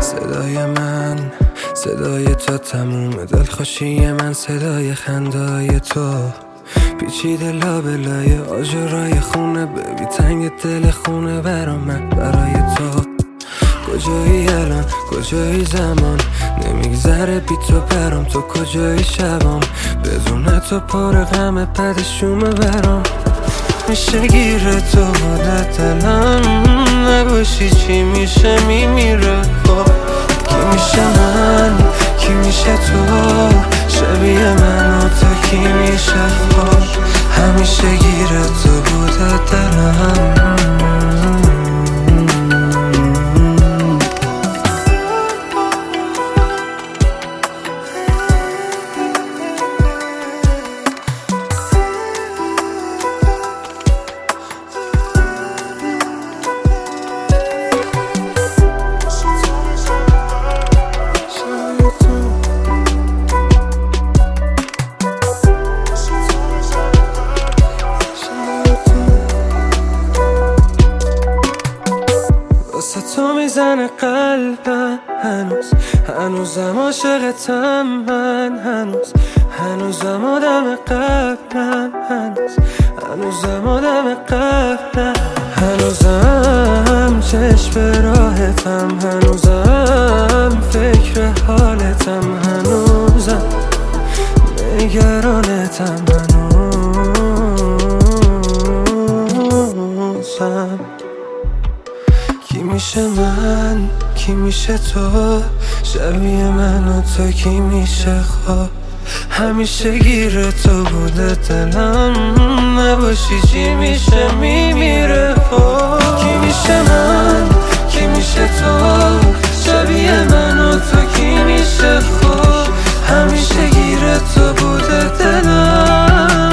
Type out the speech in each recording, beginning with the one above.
صدای من، صدای تو تموم دلخوشی من، صدای خندای تو پیچیده لابلای آجرای خونه، ببی تنگ دل خونه برا من، برای تو. کجایی الان، کجایی زمان، نمیگذره بی تو برام، تو کجایی شبام، بدون تو پر غم بد شومه برام. میشه گیره تو بوده دلم، نباشی چی میشه میمیره. کی میشه من، کی میشه تو، شبیه من و تو کی میشه. همیشه گیره تو بوده دلم. واسه تو میزنه قلبم هنوزم عاشقتم من، هنوزم آدم قبلم، هنوزم آدم قبلم، هنوزم چشم به راهتم، هنوزم فکر حالتم، هنوزم نگرانتم، هنوزم. کی میشه من، کی میشه تو، شبیه من و تو کی میشه. همیشه گیره تو بوده دلم، نباشی چی میشه میمیره. کی میشه من، کی میشه تو، شبیه من و تو کی میشه. همیشه گیره تو بوده دلم.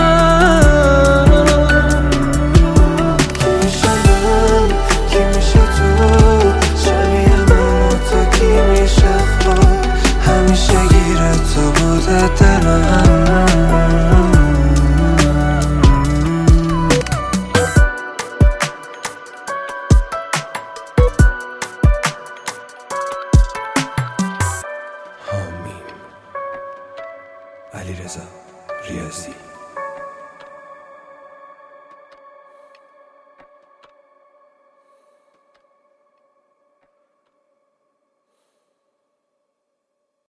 همیشه گیره تو بوده دلم. حامیم علیرضا ریاضی.